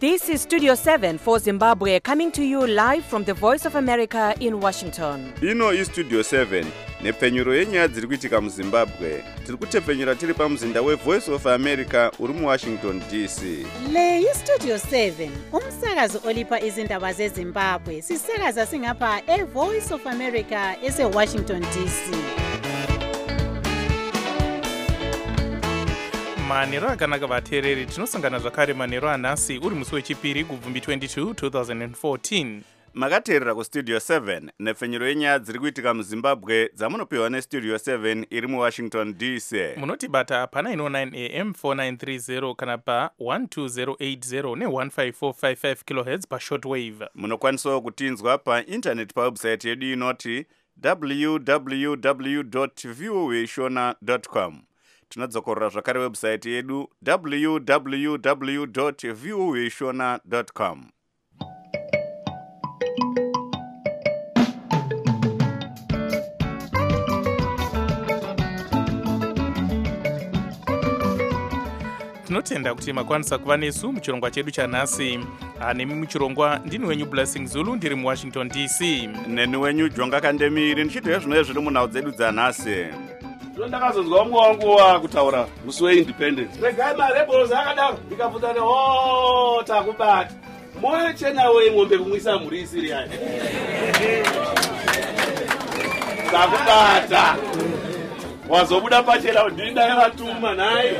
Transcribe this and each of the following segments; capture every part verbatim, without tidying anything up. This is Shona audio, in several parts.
This is Studio seven for Zimbabwe, coming to you live from the Voice of America in Washington. Ino is Studio seven, nepfenyuro yenyaya dziri kuitika muZimbabwe. Tiri kutepfenyura tiri pamuzinda we Voice of America uri mu Washington D C. Le yi Studio seven, umsakazo olipa izindaba zeZimbabwe. Sisakaza singapha e Voice of America ese Washington D C. manero akanaka vateereri, tinosangana zvakare manero anhasi uri musi wechipiri kubvumbi twenty-two twenty fourteen. Makateerera kuStudio seven, nepfenyuro yenyaya dziri kuitika muZimbabwe dzamunopiwa neStudio seven iri mu Washington D C. Munotibata pa nine oh nine A M four nine three zero kana pa one two zero eight zero ne one five four five five kilohertz pa shortwave. Munokwanisawo kutinzwa pa internet pa website yedu inoti w w w dot voa shona dot com. Tinodzokorera zvakare website yedu w w w dot voa shona dot com. Tinotenda kuti makwanisa kuva nesu muchirongwa chedu chanhasi. Nemi muchirongwa ndini wenyu Blessing Zulu, ndiri mu Washington D C. Neni wenyu Jonga Kandemiri, ndichiteyo zvino zviri munhau dzedu dzanhasi. Ndakazonzwa wangu wangu wa kutaura musi weindependence. Regai marebels akadaro ndikabvunza ne oh takubata. Moyo chena we ngombe kumwisa muri isiri yani. Takubata. Wazobuda pachela ndinda yavatuma naye.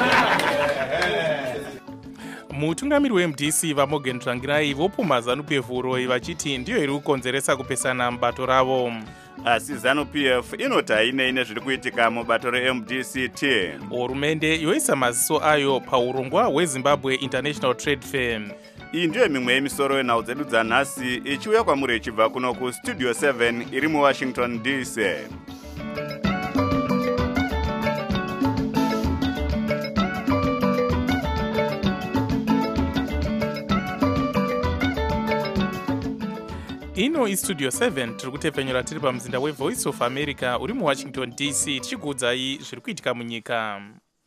Mutungamiri weM D C vaMorgan Tsvangirai vopuma ZANU-P F uroi vachiti ndiyo iri kukonzeresa kupesana mubato ravo. Asi ZANU-P F inoti haine ine zviri kuitika mubato reM D C T. Hurumende yoisa maziso ayo paurongwa hweZimbabwe International Trade Fair. Iyi ndiyo mimwe yemisoro yenhau dzedu dzanhasi ichiuya kwamuri ichibva kuno kuStudio seven iri mu Washington D C. Ino iStudio seven tiri kutepfenyura tiri pamuzinda weVoice of America uri mu Washington D C tichikuudzai zviri kuitika munyika.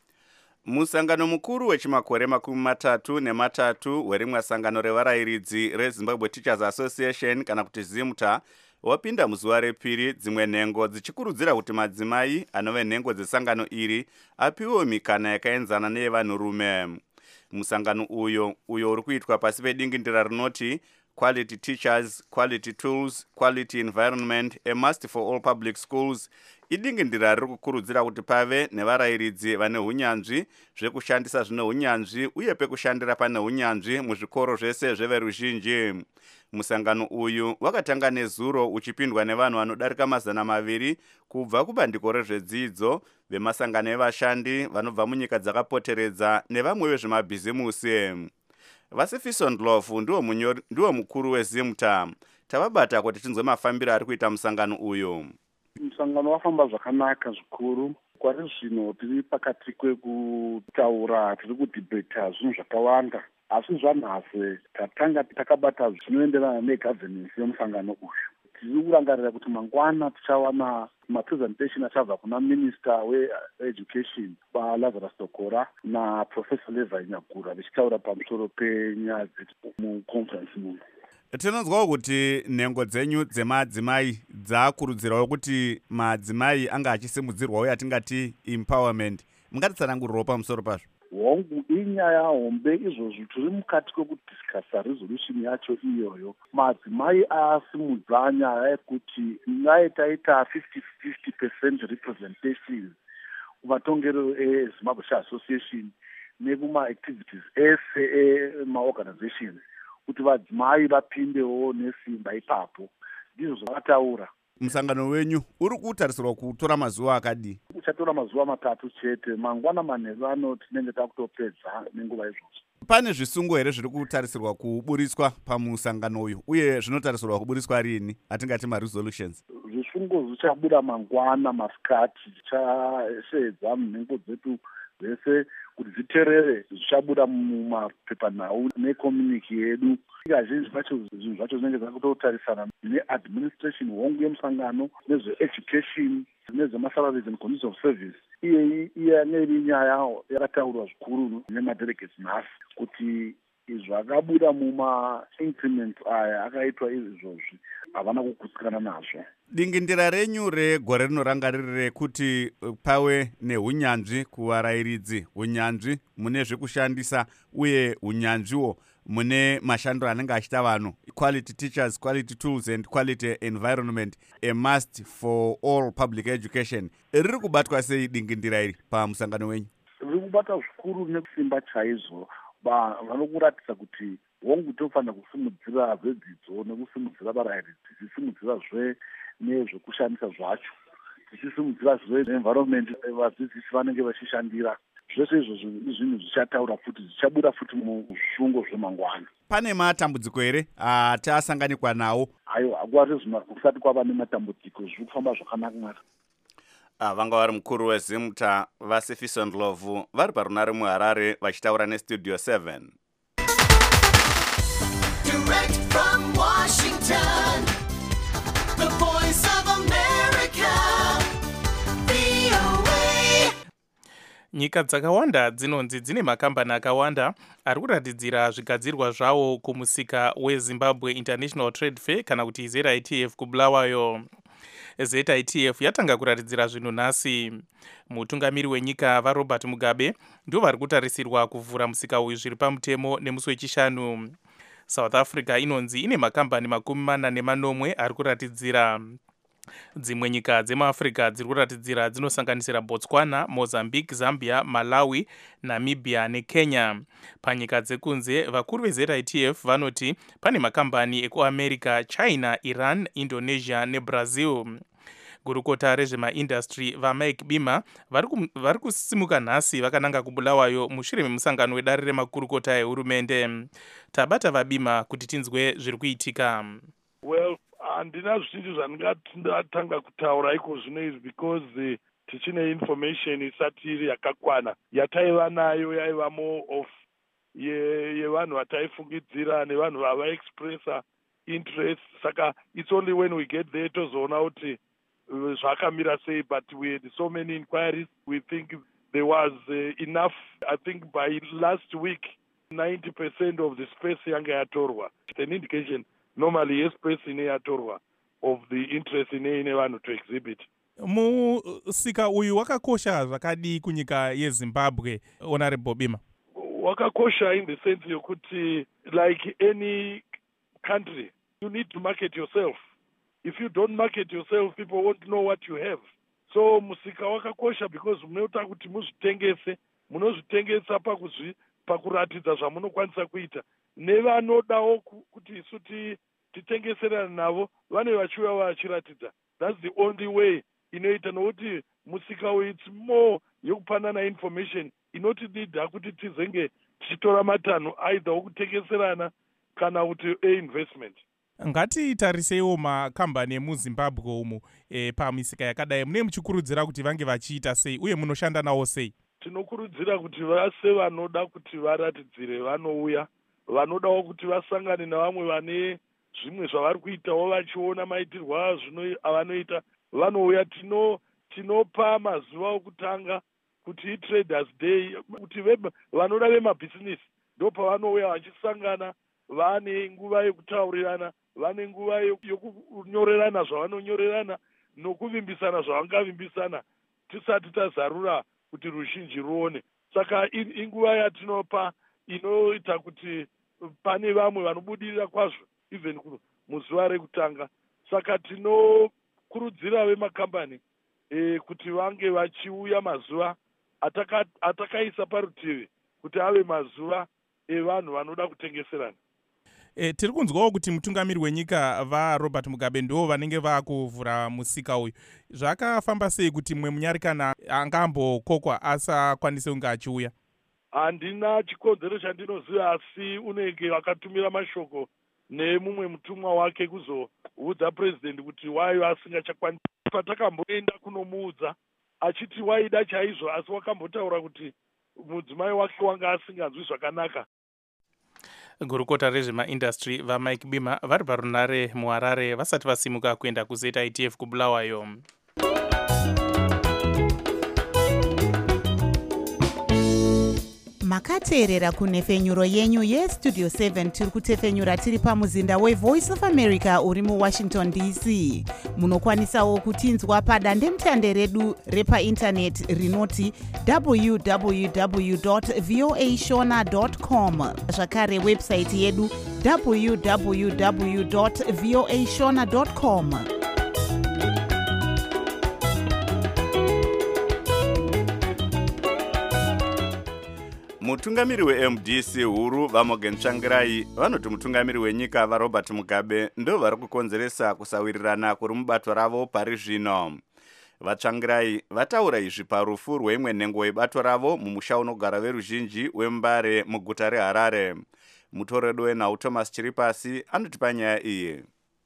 Musangano mukuru wechimakore makumi matatu nematatu werimwe sangano revarayiridzi reZimbabwe Teachers Association kana kuti ZIMTA wapinda muzuva repiri, dzimwe nhengo dzichikurudzira kuti madzimai anove nhengo dzesangano iri apiwewo mikana yakaenzana neyevanhurume. Musangano uyo uyo uri kuitwa pasi pedingindira rinoti Quality Teachers, Quality Tools, Quality Environment, a must for all public schools. Idingindira riri kukurudzira kuti pave nevarayiridzi vane hunyanzvi, zvekushandisa zvine hunyanzvi uye pekushandira pane hunyanzvi muzvikoro zvese zveveruzhinji. Musangano uyu wakatanga nezuro uchipindwa nevanhu vanodarika mazana maviri kubva kubandiko rezvedzidzo, vemasangano evashandi vanobva munyika dzakapoteredza nevamwe vezvemabhizimusi. Vasifison Ndlovu ndiwo munyori ndiwo mukuru weZIMTA. Tavabata kuti tinzwe mafambiro ari kuita musangano uyu. Musangano wafamba zvakanaka zvikuru. Kwari zvino tiri pakati kwekutaura, tiri kudhibheta zvinhu zvakawanda. Asi zvanhasi tatanga takabata zvinoenderana negovernance yomusangano uyu. Tiri kurangarira kuti mangwana tichawana mapresentation achabva kuna minister weeducation paLazarus Tokora naprofessor Levi Nyagura vichitaura pamusoro penyaya dzedu muconference muno. Tinonzwawo kuti nhengo dzenyu dzemadzimai dzakurudzirawo kuti madzimai anga achisimudzirwawo yatingati empowerment. Mungatitsanangurirawo pamusoro pazvo? Hongu inyaya hombe izvozvo tiri mukati kwekudiscassa resolution yacho iyoyo. Madzimai asimudza nyaya yekuti ngai taita fifty fifty percent representation kumatongero eZimbabwe Association nekuma-activities ese emaorganizations kuti vadzimai vapindewo nesimba ipapo. Ndizvo zvavataura. Musangano wenyu uri kutarisirwa kutora mazuva akadi? Uchatora mazuva matatu chete, mangwana manheru ano tinenge takutopedza nenguva izvozvo. Pane zvisungo here zviri kutarisirwa kuburiswa pamusangano uyu uye zvinotarisirwa kuburiswa rini, atingati ma-resolutions? Zvisungo zvichabuda mangwana masikati, tichasvedza munhengo dzetu zvese kuti zviterere zvichabuda mumapepanhau nekomuniki yedu. Kazhinji zvacho zvinhu zvacho zvinenge zvakutotarisana neadministration hongu yemusangano, nezveeducation, nezvemasalaries and conditions of service. Iye iye neri nyaya yakataurwa zvikuru nemadelegates nhasi kuti zvakabuda muma-increments aya akaitwa izvozvi havana kugutsikana nazvo. Dingindira renyu regore rinorangarira rekuti pave neunyanzvi kuvarayiridzi, unyanzvi mune zvekushandisa uye unyanzviwo mune mashandiro anenge achita vanhu, quality teachers, quality tools and quality environment, a must for all public education. Riri kubatwa sei dingindira iri pamusangano wenyu? Riri kubata zvikuru nekusimba chaizvo. Vanokuratidza kuti hongu tofanira kusimudzira zvedzidzo nekusimudzira varayiridzi, tichisimudzira zve nezvekushandisa zvacho, tichisimudzira zve environment vadzidzisi vanenge vachishandira. Zvese izvo zvinhu zvichataura futi, zvichabuda futi muzvisungo zvemangwana. Pane matambudziko here atasanganikwa nawo? Ayo, hakuwari zvino kusati kwava nematambudziko, zviri kufamba zvakanaka. Ah, vanga vari mukuru wezimta vaSifiso Ndlovu vari parunare muHarare vachitaura neStudio seven. Direct from Washington, the voice of America, V O A. Nyika dzakawanda dzinonzi dzine makambani akawanda ari kuratidzira zvigadzirwa zvawo kumusika weZimbabwe International Trade Fair kana kuti Z I T F kuBulawayo. Z I T F yatanga kuratidzira zvinhu nhasi. Mutungamiri wenyika vaRobert Mugabe ndio vari kutarisirwa kuvhura musika uyu zviri pamutemo nemusi wechishanu. South Africa inonzi ine makambani makumi mana nemanomwe ari kuratidzira. Dzimwe nyika dzemaAfrica dziri kuratidzira dzinosanganisira Botswana, Mozambique, Zambia, Malawi, Namibia neKenya. Panyika dzekunze vakuru veZ I T F vanoti pane makambani ekuAmerica, China, Iran, Indonesia neBrazil. Gurukota rezvemaindastry vaMike Bima vari kusimuka nhasi vakananga kuBulawayo mushure memusangano wedare remakurukota ehurumende. Tabata vaBima kuti tinzwe zviri kuitika. Well, handina zvichinji zvandingatanga kutaura iko zvino izvi because uh, tichine information isati iri yakakwana. Yataiva nayo yaiva more of yevanhu vataifungidzira nevanhu vava expressa interest. Saka it's only when we get there tozoona kuti zvakamira sei, but we had so many inquiries. We think there was uh, enough. I think by last week ninety percent of the space yanga yatorwa. It's an indication normally yes space ine yatorwa of the interest ine ine vanhu to exhibit. Musika uyu wakakosha zvakadi kunyika yeZimbabwe, Honorable Bima? Wakakosha in the sense yokuti like any country you need to market yourself. If you don't market yourself, people won't know what you have. So musika wakakosha because munoita kuti muzvitengese, munozvitengesa pakuzvi pakuratidza zvamunokwanisa kuita. Nevanodawo kuti isu titengeserana navo vane vachiuya vachiratidza. That's the only way inoita, nokuti musika uyu it's more yokupanana information inotidida kuti tizenge tichitora matanho either okutengeserana kana kuti e-investment. Ngatitariseiwo makambani emuZimbabwe umu e, pamisika yakadai mune muchikurudzira kuti vange vachiita sei uye munoshanda nawo sei? Tinokurudzira kuti vase vanoda kuti varatidzire vanouya, vanodawo kuti vasangane navamwe vane zvimwe zvavari kuitawo vachiona maitirwo avanoita vanouya. Tino tinopa mazuva okutanga kuti i-Traders Day, kuti vanoda vemabhizinesi ndo pavanouya vachisangana, vane nguva yekutaurirana, vane nguva yokunyorerana zvavanonyorerana nokuvimbisana zvavangavimbisana tisati tazarura kuti ruzhinji ruone. Saka inguva yatinopa inoita kuti pane vamwe vanobudirira kwazvo even muzuva rekutanga. Saka tinokurudzira vemakambani e, kuti vange vachiuya mazuva ataka, atakaisa parutivi kuti ave mazuva evanhu vanoda kutengeserana. E, tiri kunzwawo kuti mutungamiri wenyika vaRobert Mugabe ndo vanenge vakuvhura musika uyu. Zvakafamba sei kuti mwe munyarikana angambokokwa asakwanise kunge achiuya? Handina chikonzero chandinoziva, asi unenge akatumira mashoko nemumwe mutumwa wake kuzoudza president kuti why asingachakwanisi. Patakamboenda kunomuudza achiti waida chaizvo, asi wakambotaura kuti mudzimai wake wanga asinganzwi zvakanaka. Gurukota rezvemaindastry vaMike Bima vari parunare muHarare vasati vasimuka kuenda kuZ I T F kuBulawayo. makateerera kunhefenyuro yenyu yestudio seven tiri kutefenyura tiri pamuzinda wevoice of america uri muwashington d c. munokwanisawo kutinzwa padandemutande redu repaindaneti rinoti w w w voa shona com, zvakare websaiti yedu w w w voa shona com. mutungamiri we-M D C huru vaMorgan Tsvangirai vanoti mutungamiri wenyika vaRobert Mugabe ndo vari kukonzeresa kusawirirana kuri mubato ravo pari zvino. VaTsvangirai vataura izvi parufu rweimwe nhengo yebato ravo mumusha unogara veruzhinji weMbare muguta reHarare. Mutoredo wenhau Thomas Chiripasi anoti panyaya iyi.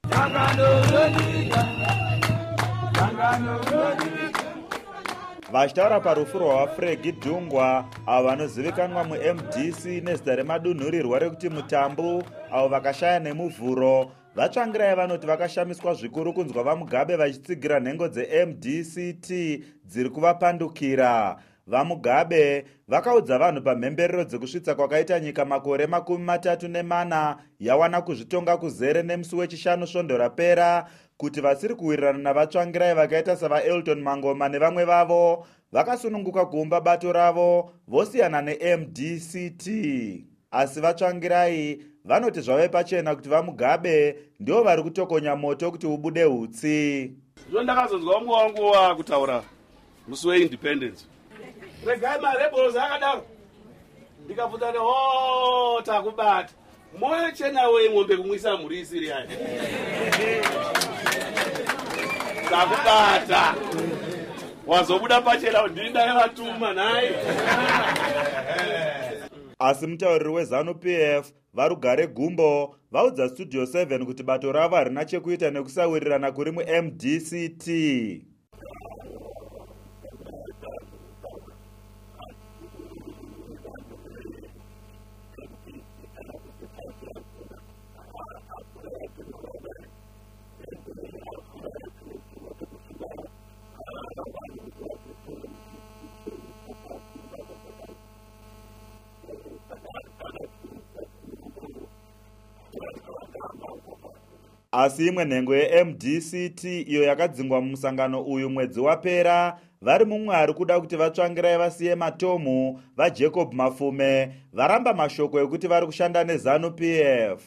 vachitaura parufu rwavafregi dhungwa avo vanozivikanwa mu-M D C nezita remadunhurirwa rekuti mutambu avo vakashaya nemuvhuro. vaTsvangirai vanoti vakashamiswa zvikuru kunzwa vaMugabe vachitsigira nhengo dze-M D C T dziri kuvapandukira. vaMugabe vakaudza vanhu pamhemberero dzekusvitsa kwakaita nyika makore makumi matatu nemana yawana kuzvitonga kuzere nemusi wechishanu svondo rapera kuti vasiri kuwirirana navaTsvangirai vakaita savaElton Mangoma nevamwe vavo vakasununguka kuumba bato ravo vosiyana ne-M D C T. asi vaTsvangirai vanoti zvave pachena kuti vaMugabe ndio vari kutokonya moto kuti ubude hutsi. Zvino ndakazonzwa umwe wangu wakutaura musi weindependence. Regai marebels akadaro. Ndikabvunza kuti ho takubata. Moyo chena wemombe kumwisa murisi riyani. Takubata. Wazobuda pachena ndinda yavatuma naye. asi mutauriri weZanu-P F varugare Gumbo vaudza Studio seven kuti bato ravo harina chekuita nekusawirirana kuri mu-M D C T. asi imwe nhengo ye-M D C T iyo yakadzingwa mumusangano uyu mwedzi wapera vari mumwe ari kuda kuti vaTsvangirai vasiye matomu vaJacob Mafume varamba mashoko ekuti vari kushanda neZanu-P F.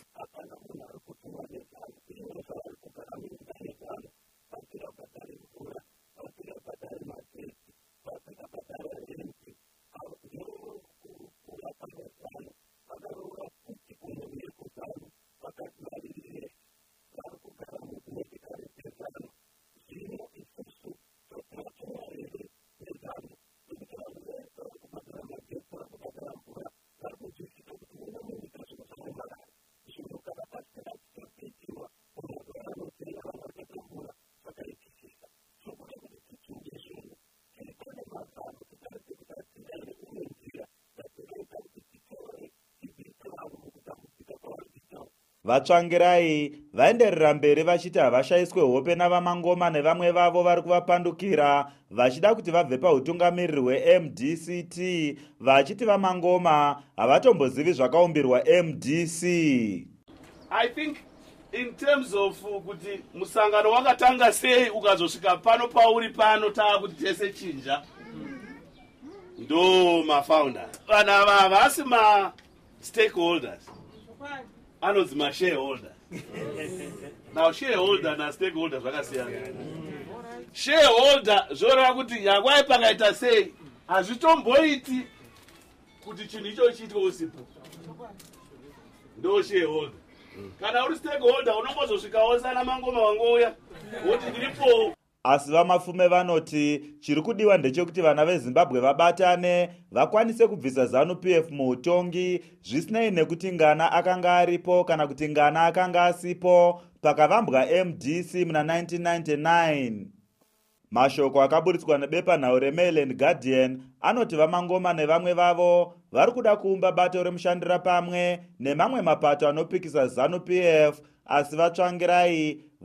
vaTsvangirai vaenderera mberi vachiti havashayiswe hope navaMangoma nevamwe vavo vari kuvapandukira vachida kuti vabve pautungamiriri we-M D C T vachiti vaMangoma havatombozivi zvakaumbirwa M D C. I think in terms of kuti musangano wakatanga sei ukazosvika pano pauri pano taa kuti tese chinja ndo mafounders vanhu ava havasi ma-stakeholders anonzi ma-shareholders. Now shareholder na stakeholder zvakasiyana. Shareholder zvoreva kuti yakwai pakaita sei hazvitomboiti kuti chinhu icho chiitwe usipo. Ndo shareholder. Kana uri stakeholder unombozosvikawo sana Mangoma wangouya woti ndiripo. asi vaMafume vanoti chiri kudiwa ndechekuti vana veZimbabwe vabatane vakwanise kubvisa ZANU-P F muutongi zvisinei nekuti Ngana akanga aripo kana kuti Ngana akanga asipo pakavambwa M D C muna nineteen ninety-nine. Mashoko akaburitswa nebepanhau reMaryland Guardian anoti vaMangoma nevamwe vavo vari kuda kuumba bato remushandira pamwe nemamwe mapato anopikisa ZANU-P F asi vaTsvangirai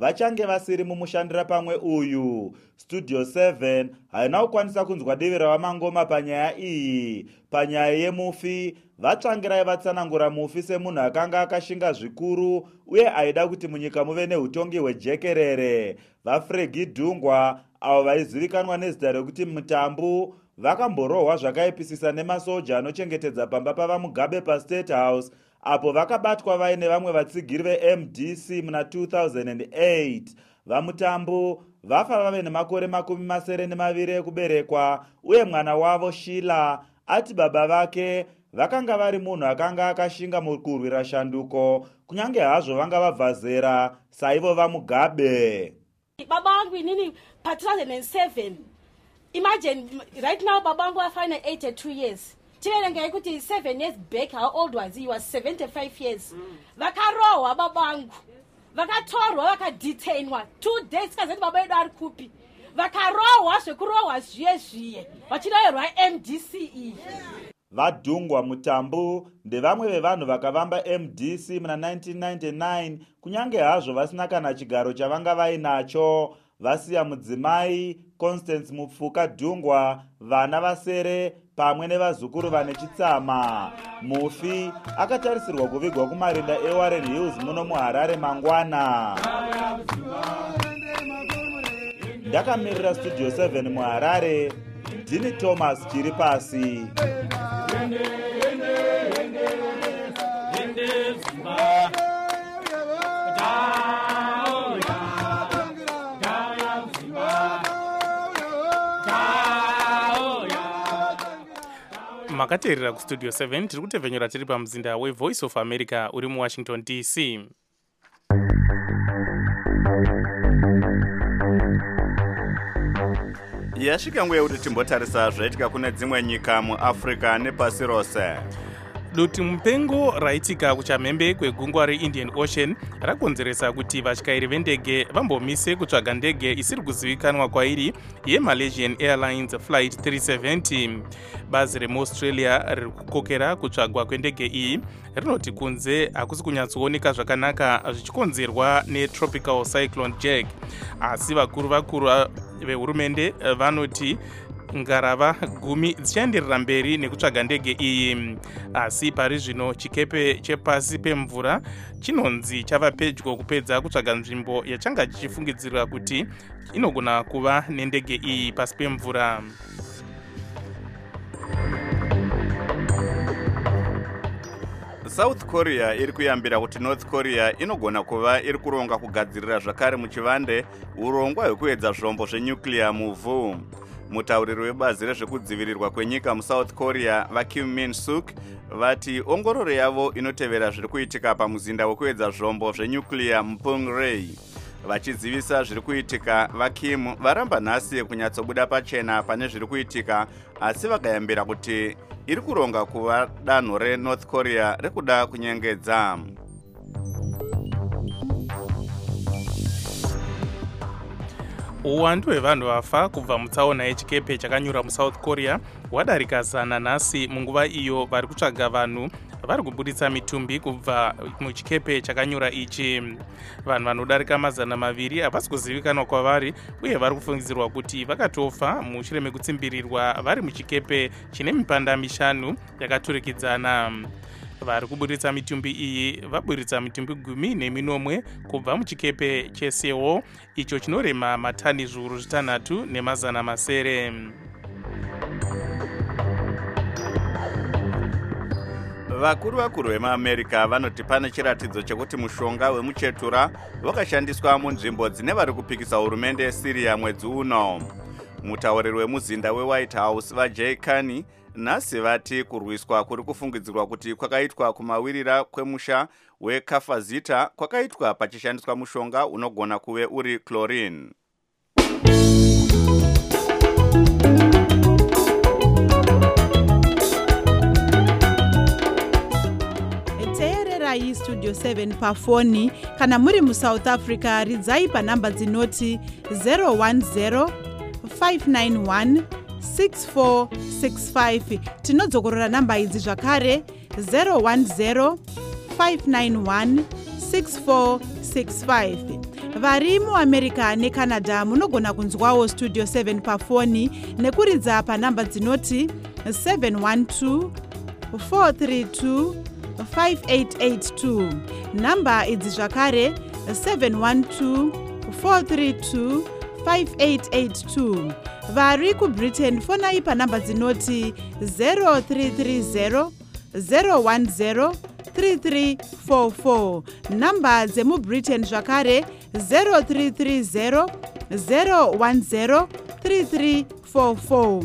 vachange vasiri mumushandira pamwe uyu. Studio seven haina kukwanisa kunzwa divi ravamangoma panyaya iyi. Panyaya yemufi, vatsvangirai vatsanangura mufi semunhu akanga akashinga zvikuru uye aida kuti munyika muve neutongi hwejekerere. VaFregi Dhungwa, avo vaizivikanwa nezita rekuti Mutambu, vakamborohwa zvakaipisisa nemasoja anochengetedza pamba pavaMugabe paState House, apo vakabatwa vaine vamwe vatsigiri veM D C muna two thousand eight. VaMutambu vafa vave nemakore makumi masere nemaviri ekuberekwa, uye mwana wavo Shila ati baba vake vakanga vari munhu akanga akashinga mukurwira shanduko, kunyange hazvo vanga vabva zera saivo vaMugabe. Baba wangu inini pa two thousand seven. Imagine right now baba wangu afana eighty-two years. Chilenga ikuti seven years back, how old was he? He was seventy-five years. Vakarowa baba wangu. Vakatorwa vakadetainwa two days kazati baba edu ari kupi. Vakarowa zvekurowa zviye zviye. Vachinoerwa M D C E. VaDhungwa Mutambu ndevamwe vevanhu vakavamba M D C muna nineteen ninety-nine, kunyange hazvo vasina kana chigaro chavanga vainacho. Vasiya mudzimai Constance Mupfuka Dhungwa, vana vasere pamwe nevazukuru vane chitsama. Mufi akatarisirwa kuvigwa kumarinda eWarren Hills muno muHarare mangwana. Ndakamirira Studio seven muHarare, Dini Thomas chiri pasi. Makateerera kuStudio seven, tiri kutevhenyura tiri pamuzinda weVoice of America uri muWashington D C. Yasvika nguva yekuti timbotarisa zvaitika kune dzimwe nyika muAfrica nepasi rose. Duti mupengo raitika kuchamhembe kwegungwa reIndian Ocean rakonzeresa kuti vatyairi vendege vambomise kutsvaga ndege isiri kuzivikanwa kwairi yeMalaysian Airlines Flight three seventy. Bazi remuAustralia riri kukokera kutsvagwa kwendege iyi rinoti kunze hakusi kunyatsooneka zvakanaka zvichikonzerwa netropical cyclone Jack. Asi vakuru vakuru vehurumende vanoti ngarava gumi dzichaenderera mberi nekutsvaga ndege iyi. Asi pari zvino chikepe chepasi pemvura chinonzi chava pedyo kupedza kutsvaga nzvimbo yachanga chichifungidzirwa kuti inogona kuva nendege iyi pasi pemvura. South Korea iri kuyambira kuti North Korea inogona kuva iri kuronga kugadzirira zvakare muchivande urongwa hwekuedza zvombo zvenyuclear muvhu. Mutauriri webazi rezvekudzivirirwa kwenyika muSouth Korea vaKim Min Suk vati ongororo yavo inotevera zviri kuitika pamuzinda wekuedza zvombo zvenyuclear muPyongyang. Vachizivisa zviri kuitika, vaKim varamba nhasi kunyatsobuda pachena pane zviri kuitika, asi vakayambira kuti iri kuronga kuva danho reNorth Korea rekuda kunyengedza. Uwandu hwevanhu vafa kubva mutsaona yechikepe chakanyura muSouth Korea hwadarika zana nhasi munguva iyo vari kutsvaga vanhu vari kubuditsa mitumbi kubva muchikepe chakanyura ichi. Vanhu vanodarika mazana maviri havasi kuzivikanwa kwavari uye vari kufungidzirwa kuti vakatofa mushure mekutsimbirirwa vari muchikepe chine mipanda mishanu yakaturikidzana. Vari kuburitsa mitumbi iyi vaburitsa mitumbi gumi neminomwe kubva muchikepe cheSeoul icho chinorema matani zviuru zvitanhatu nemazana masere. Vakuru vakuru vemuAmerica vanoti pane chiratidzo chekuti mushonga wemuchetura wakashandiswa munzvimbo dzine vari kupikisa hurumende yeSyria mwedzi uno. Mutauriri wemuzinda weWhite House vaJay Carney nhasi vati kurwiswa kuri kufungidzirwa kuti kwakaitwa kumawirira kwemusha weKafazita kwakaitwa pachishandiswa mushonga unogona kuve uri chlorine. teererai Studio seven pafoni kana muri muSouth Africa ridzai panhamba dzinoti zero one zero five nine one six four six five. Tinodzokorora namba idzi zvakare zero one zero five nine one six four six five. vari muamerica necanada munogona kunzwawo studio seven pafoni nekuridza panhamba dzinoti seven one two four three two five eight eight two. Nhamba idzi zvakare seven one two four three two five eight eight two. Vari kubritain fonai panhamba dzinoti zero three three zero zero one zero three three four four. Nhamba dzemubritain zvakare zero three three zero zero one zero three three four four.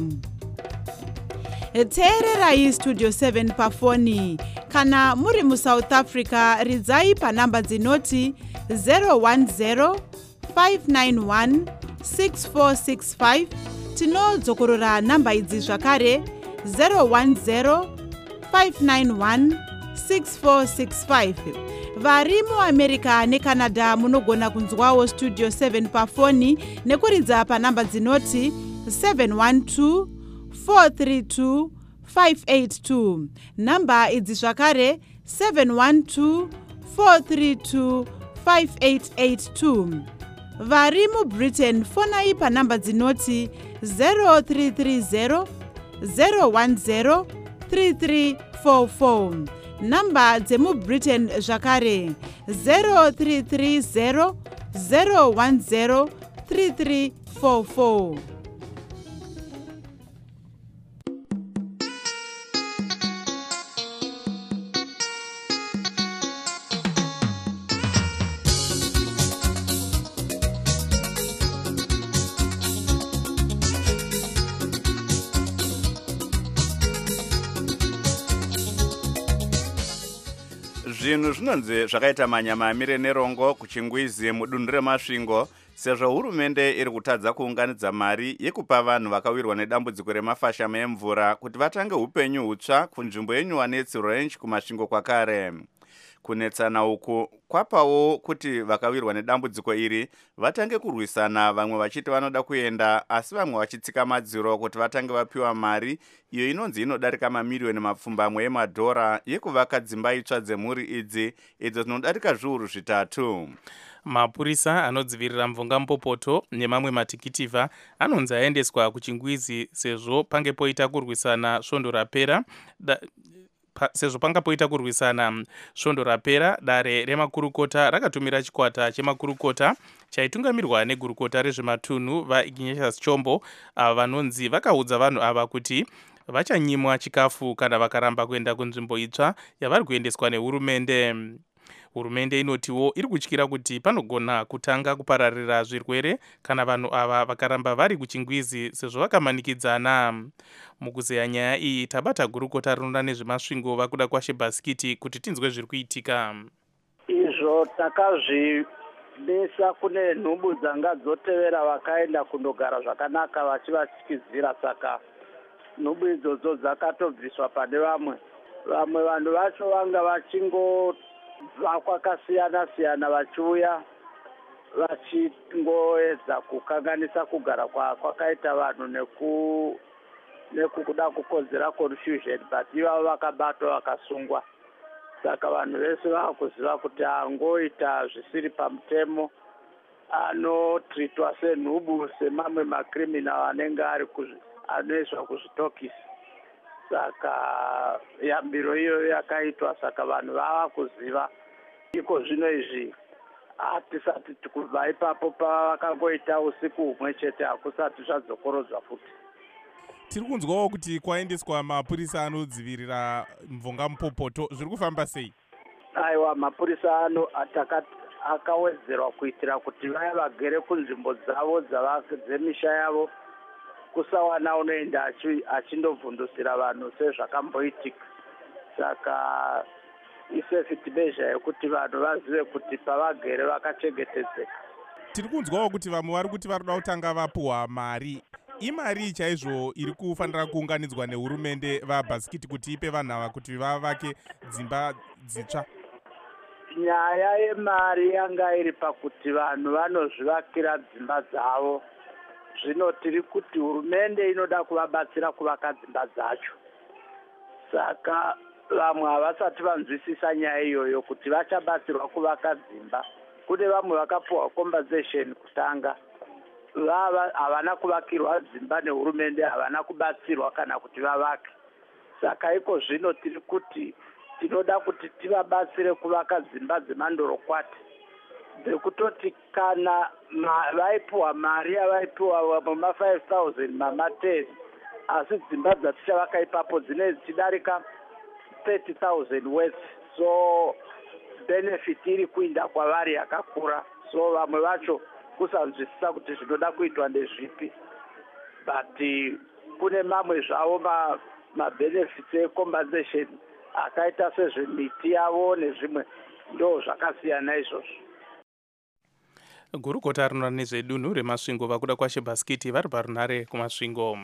Teererai studio seven pafoni. Kana muri muSouth Africa ridzai panhamba dzinoti zero one zero five nine one six four six five. Tinodzokorora nhamba idzi zvakare zero one zero five nine one six four six five. Vari muamerica necanada munogona kunzwawo studio seven pafoni nekuridza panhamba dzinoti seven one two four three two five eight two. Nhamba idzi zvakare seven one two four three two five eight eight two. Vari mubritain fonai panhamba dzinoti zero three three zero zero one zero three three four four. Nhamba dzemubritain zvakare zero three three zero zero one zero three three four four. Zvinhu zvinonzi zvakaita manyama amire nerongo kuchingwizi mudunhu remasvingo sezvo hurumende iri kutadza kuunganidza mari yekupa vanhu vakawirwa nedambudziko remafashamo emvura kuti vatange upenyu hutsva kunzvimbo yeNyuwanetsi Range kumasvingo kwakare. Kunetsana uku kwapawo kuti vakawirwa nedambudziko iri vatange kurwisana, vamwe vachiti vanoda kuenda asi vamwe vachitsika madziro kuti vatange vapiwa mari iyo inonzi inodarika mamiliyoni mapfumbamwe emadhora yekuvaka dzimba itsva dzemhuri idzi idzo dzinodarika zviuru zvitatu. Mapurisa anodzivirira mvungampopoto nemamwe matikitivha anonzi aendeswa kuchingwizi sezvo pange poita kurwisana svondo rapera da, pa, sezvo panga poita kurwisana svondo rapera. Dare remakurukota rakatumira chikwata chemakurukota chaitungamirwa negurukota rezvematunhu vaIgnatius Chombo, ava vanonzi vakaudza vanhu ava kuti vachanyimwa chikafu kana vakaramba kuenda kunzvimbo itsva yavari kuendeswa nehurumende. Hurumende inotiwo iri kutyira kuti panogona kutanga kupararira zvirwere kana vanhu ava vakaramba vari kuchingwizi sezvo vakamanikidzana. Mukuzeya nyaya iyi tabata gurukota rinoona nezvemasvingo vakuda kwashe bhasikiti kuti tinzwe zviri kuitika. Izvo takazvimisa kune nhumbu dzanga dzotevera vakaenda kundogara zvakanaka vachivatyizira, saka nhumbu idzodzo dzakatobviswa pane vamwe. Vamwe vanhu vacho vanga vachingo vakwakasiyana siyana vachiuya vachingoedza kukanganisa kugara kwakaita vanhu neku nekuda kukonzera confusion, but ivavo vakabatwa vakasungwa. Saka vanhu vese vakuziva kuti angoita zvisiri pamutemo anotritwa senhubu semamwe makriminal anenge ari anoiswa kuzvitokisi. Saka yambiro iyo yakaitwa, saka vanhu vava kuziva. Iko zvino izvi hatisati kubva ipapo pavakangoita usiku humwe chete hakusati zvadzokorodzwa futi. Tiri kunzwawo kuti kwaendeswa mapurisa anodzivirira mvungampopoto, zviri kufamba sei? Aiwa, mapurisa ano akawedzerwa kuitira kuti vaya vagere kunzvimbo dzavo dzemisha yavo kusawana unoenda achindobvundusira vanhu sezvakamboitika. Saka isafety measure yekuti vanhu vazive kuti pavagere vakachengetedzeka. Tiri kunzwawo kuti vamwe vari kuti varikuda kutanga vapuhwa mari. Imari chaizvo iri kufanira kuunganidzwa nehurumende vabhasikiti kuti ipe vanhu ava kuti vavake dzimba dzitsva? Nyaya yemari yanga iri pakuti vanhu vanozvivakira dzimba dzavo. Zvino tiri kuti hurumende inoda kuvabatsira kuvaka dzimba dzacho. Saka vamwe havasati vanzwisisa nyaya iyoyo kuti vachabatsirwa kuvaka dzimba kune vamwe vakapiwa compensation kutanga vava havana kuvakirwa dzimba nehurumende, havana kubatsirwa kana kuti vavake. Saka iko zvino tiri kuti tinoda kuti tivabatsire kuvaka dzimba dzemandorokwati dzekutoti kana vaipiwa mari yavaipiwa mama five thousand mama ten, asi dzimba dzatichavaka ipapo dzine dzichidarika thirty thousand worth, so benefit iri kuinda kwavari yakakura. So vamwe vacho kusanzwisisa kuti zvinoda kuitwa ndezvipi, but kune mamwe zvavo mabenefits ecompensation akaita sezvemiti yavo nezvimwe ndo zvakasiyana izvozvo. Gurukota rinoona nezvedunhu remasvingo vakuda kwashe bhasikiti vari parunhare kumasvingo.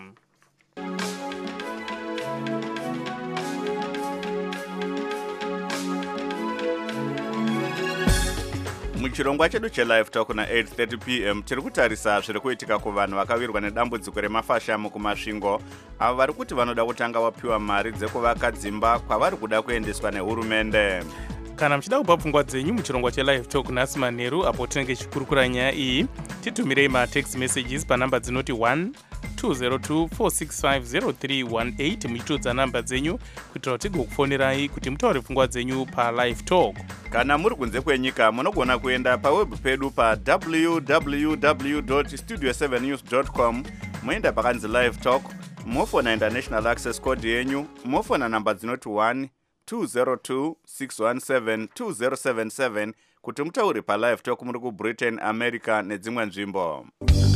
muchirongwa chedu chelive talk na eight thirty p m tiri kutarisa zviri kuitika kuvanhu vakawirwa nedambudziko remafashamu kumasvingo, avo vari kuti vanoda kutanga vapiwa mari dzekuvaka dzimba kwavari kuda kuendeswa nehurumende. Kana muchida kupa pfungwa dzenyu muchirongwa chelive talk nhasi manheru apo tinenge chikurukura nyaya iyi, titumirei matext messages panhamba dzinoti one two zero two four six five zero three one eight muchitudza namba dzenyu kuitira kuti tigokufonerai kuti mutaure pfungwa dzenyu palive talk. Kana muri kunze kwenyika munogona kuenda paweb pedu pa w w w dot studio seven news dot com, moenda pakanzi live talk, mofona international access code yenyu, mofona namba dzinoti one two zero two six one seven two zero seven seven kuti mutaure palive talk muri kubritain, America nedzimwe nzvimbo.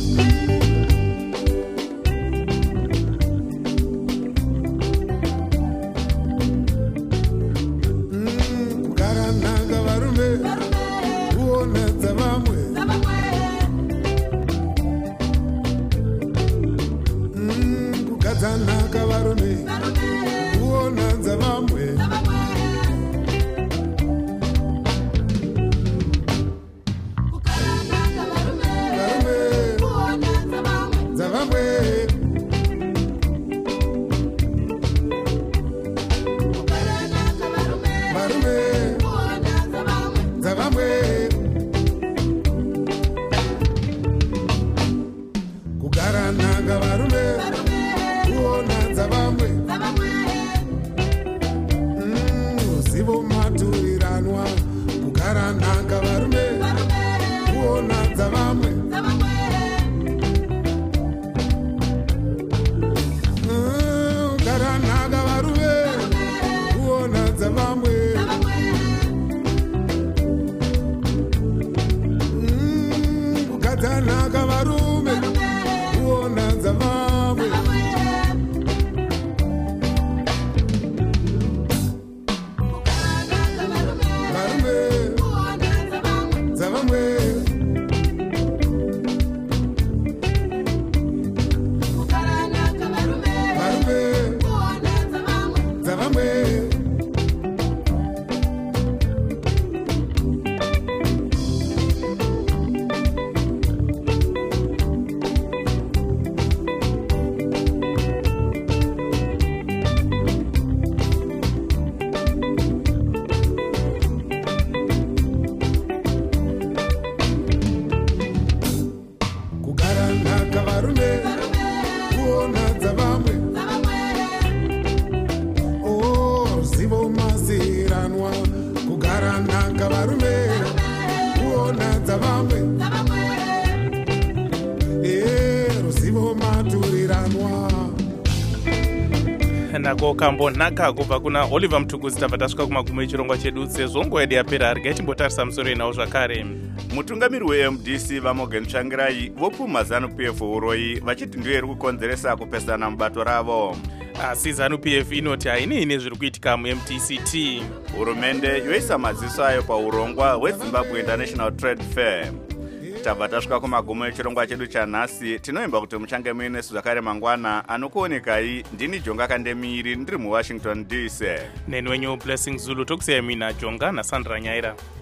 nako kambonaka kubva kuna Oliver Mtukuzi. Tabva tasvika kumagumo echirongwa chedu, sezvo nguva yedu yapera rega timbotarisa musoro inawo zvakare. Mutungamiri we-M D C vaMorgan Tsvangirai vopfuma ZANU-P F uroyi vachiti ndiyo iri kukonzeresa kupesana mubato ravo. Asi ZANU-P F inoti hainei nezviri kuitika mu-M D C T. Hurumende yoisa maziso ayo paurongwa hweZimbabwe International Trade Fair. Tabva tasvika kumagumo echirongwa chedu chanhasi. Tinoimba kuti muchange muinesu zvakare mangwana. Anokuonekai ndini Jonga Kandemiri ndiri muWashington D C. Neni wenyu Blessing Zulu, tokusiyai mina Jonga naSandra Nyaira.